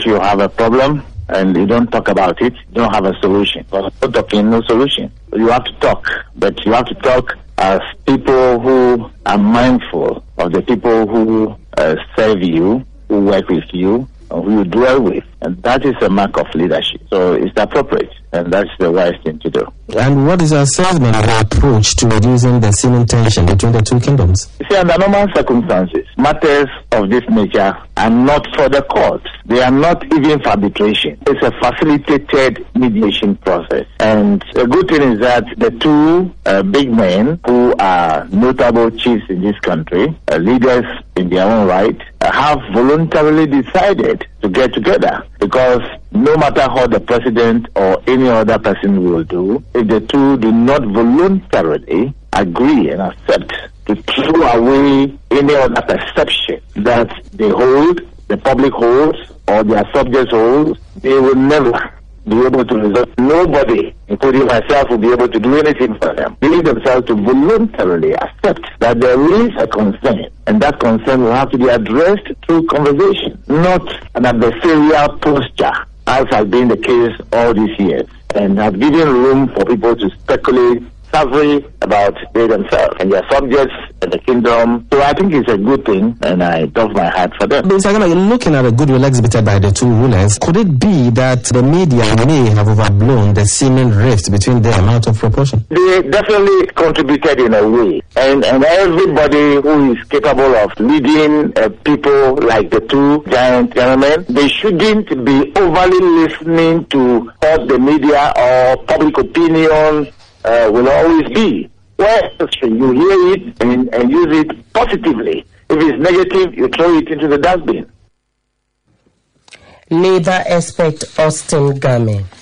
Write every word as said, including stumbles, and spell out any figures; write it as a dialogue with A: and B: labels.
A: You have a problem and you don't talk about it, you don't have a solution. But no talking, no solution. You have to talk, but you have to talk as people who are mindful of the people who uh, serve you, who work with you, and who you dwell with. And that is a mark of leadership. So it's appropriate, and that's the wise thing to do.
B: And what is your assessment of the approach to reducing the seeming tension between the two kingdoms?
A: You see, under normal circumstances, matters of this nature are not for the courts. They are not even for arbitration. It's a facilitated mediation process. And the good thing is that the two uh, big men who are notable chiefs in this country, uh, leaders in their own right, uh, have voluntarily decided to get together, because no matter how the president or any other person will do, if the two do not voluntarily agree and accept to throw away any other perception that they hold, the public holds, or their subjects hold, they will never be able to resolve. Nobody, including myself, will be able to do anything for them. They need themselves to voluntarily accept that there is a concern, and that concern will have to be addressed through conversation, not an adversarial posture, as has been the case all these years, and have given room for people to speculate savvy about they themselves and their subjects and the kingdom. So I think it's a good thing, and I doff my hat for them.
B: Mister Agama, looking at the goodwill exhibited by the two rulers, could it be that the media may have overblown the seeming rift between them out of proportion?
A: They definitely contributed in a way, and and everybody who is capable of leading uh, people like the two giant gentlemen, they shouldn't be overly listening to what the media or public opinion Uh, will always be. Well, you hear it and, and use it positively. If it's negative, you throw it into the dustbin.
C: Labour expert Austin Game.